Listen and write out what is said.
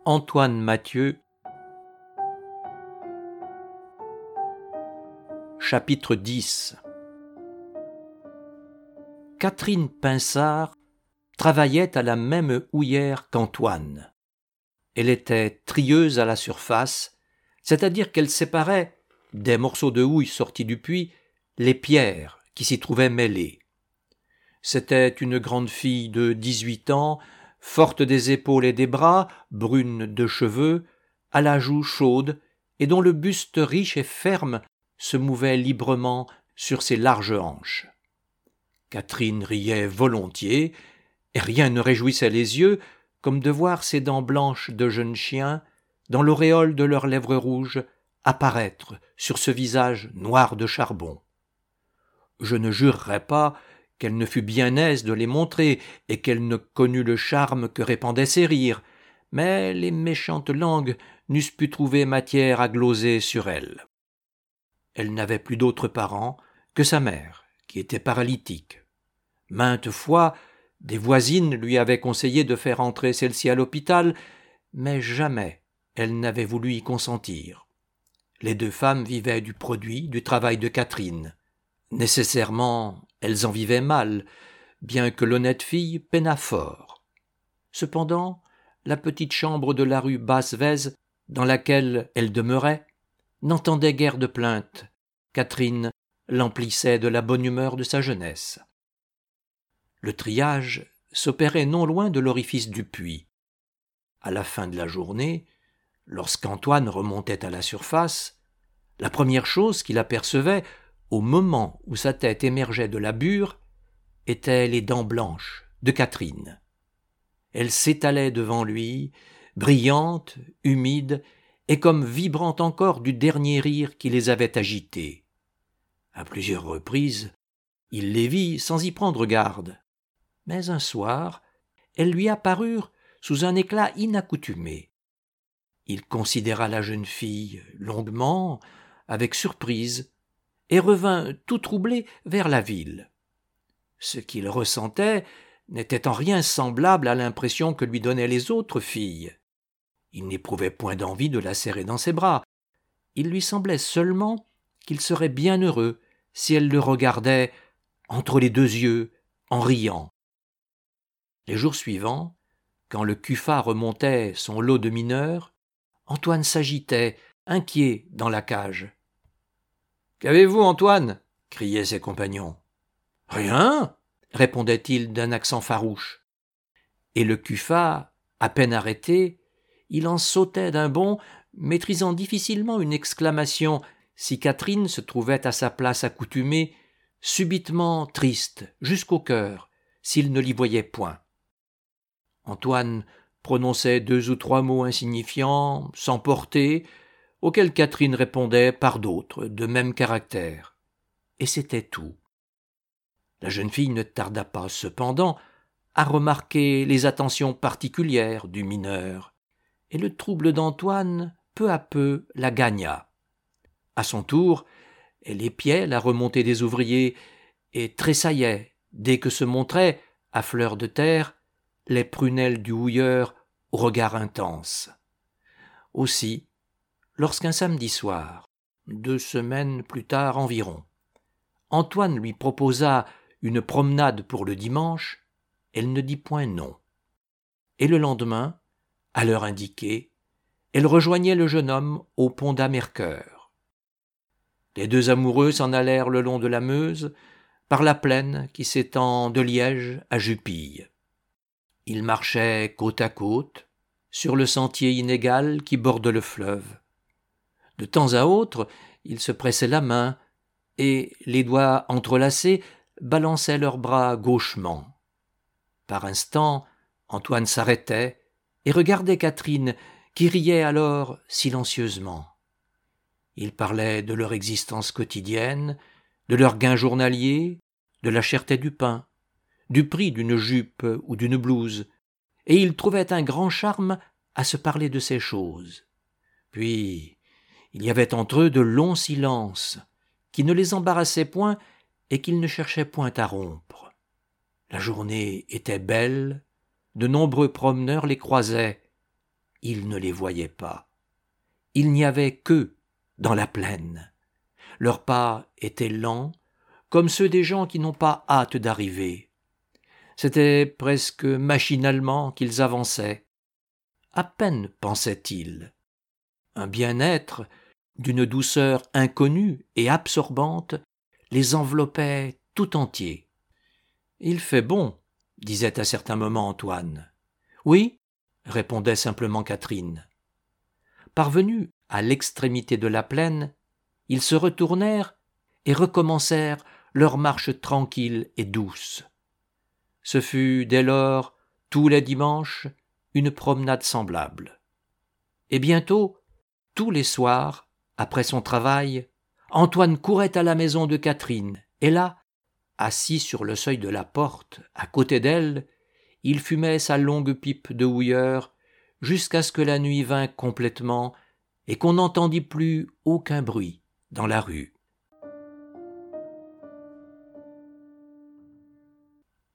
Antoine Mathieu. Chapitre 10. Catherine Pinsard travaillait à la même houillère qu'Antoine. Elle était trieuse à la surface, c'est-à-dire qu'elle séparait, des morceaux de houille sortis du puits, les pierres qui s'y trouvaient mêlées. C'était une grande fille de 18 ans, forte des épaules et des bras, brune de cheveux, à la joue chaude, et dont le buste riche et ferme se mouvait librement sur ses larges hanches. Catherine riait volontiers, et rien ne réjouissait les yeux comme de voir ces dents blanches de jeune chien, dans l'auréole de leurs lèvres rouges, apparaître sur ce visage noir de charbon. Je ne jurerais pas qu'elle ne fût bien aise de les montrer et qu'elle ne connût le charme que répandaient ses rires, mais les méchantes langues n'eussent pu trouver matière à gloser sur elle. Elle n'avait plus d'autres parents que sa mère, qui était paralytique. Maintes fois, des voisines lui avaient conseillé de faire entrer celle-ci à l'hôpital, mais jamais elle n'avait voulu y consentir. Les deux femmes vivaient du produit du travail de Catherine. Nécessairement, elles en vivaient mal, bien que l'honnête fille peinât fort. Cependant, la petite chambre de la rue Basse-Vèze, dans laquelle elle demeurait, n'entendait guère de plaintes. Catherine l'emplissait de la bonne humeur de sa jeunesse. Le triage s'opérait non loin de l'orifice du puits. À la fin de la journée, lorsqu'Antoine remontait à la surface, la première chose qu'il apercevait, au moment où sa tête émergeait de la bure, étaient les dents blanches de Catherine. Elles s'étalaient devant lui, brillantes, humides, et comme vibrant encore du dernier rire qui les avait agitées. À plusieurs reprises, il les vit sans y prendre garde. Mais un soir, elles lui apparurent sous un éclat inaccoutumé. Il considéra la jeune fille longuement, avec surprise, et revint tout troublé vers la ville. Ce qu'il ressentait n'était en rien semblable à l'impression que lui donnaient les autres filles. Il n'éprouvait point d'envie de la serrer dans ses bras. Il lui semblait seulement qu'il serait bien heureux si elle le regardait entre les deux yeux, en riant. Les jours suivants, quand le CUFA remontait son lot de mineurs, Antoine s'agitait, inquiet, dans la cage. « Qu'avez-vous, Antoine » criaient ses compagnons. « Rien » répondait-il d'un accent farouche. Et le CUFA, à peine arrêté, il en sautait d'un bond, maîtrisant difficilement une exclamation si Catherine se trouvait à sa place accoutumée, subitement triste jusqu'au cœur, s'il ne l'y voyait point. Antoine prononçait 2 ou 3 mots insignifiants, sans portée, auxquels Catherine répondait par d'autres, de même caractère. Et c'était tout. La jeune fille ne tarda pas, cependant, à remarquer les attentions particulières du mineur, et le trouble d'Antoine, peu à peu, la gagna. À son tour, elle épiait la remontée des ouvriers et tressaillait dès que se montraient, à fleur de terre, les prunelles du houilleur au regard intense. Aussi, lorsqu'un samedi soir, 2 semaines plus tard environ, Antoine lui proposa une promenade pour le dimanche, elle ne dit point non. Et le lendemain, à l'heure indiquée, elle rejoignait le jeune homme au pont d'Amercœur. Les 2 amoureux s'en allèrent le long de la Meuse, par la plaine qui s'étend de Liège à Jupille. Ils marchaient côte à côte, sur le sentier inégal qui borde le fleuve. De temps à autre, ils se pressaient la main, et, les doigts entrelacés, balançaient leurs bras gauchement. Par instants, Antoine s'arrêtait et regardait Catherine, qui riait alors silencieusement. Ils parlaient de leur existence quotidienne, de leur gain journalier, de la cherté du pain, du prix d'une jupe ou d'une blouse, et ils trouvaient un grand charme à se parler de ces choses. Puis, il y avait entre eux de longs silences, qui ne les embarrassaient point et qu'ils ne cherchaient point à rompre. La journée était belle, de nombreux promeneurs les croisaient. il ne les voyait pas. Il n'y avait qu'eux dans la plaine. Leurs pas étaient lents, comme ceux des gens qui n'ont pas hâte d'arriver. C'était presque machinalement qu'ils avançaient. À peine pensaient-ils. Un bien-être, d'une douceur inconnue et absorbante, les enveloppait tout entiers. « Il fait bon », disait à certains moments Antoine. « Oui », répondait simplement Catherine. Parvenus à l'extrémité de la plaine, ils se retournèrent et recommencèrent leur marche tranquille et douce. Ce fut dès lors, tous les dimanches, une promenade semblable. Et bientôt, tous les soirs, après son travail, Antoine courait à la maison de Catherine, et là, assis sur le seuil de la porte, à côté d'elle, il fumait sa longue pipe de houilleur jusqu'à ce que la nuit vînt complètement et qu'on n'entendît plus aucun bruit dans la rue.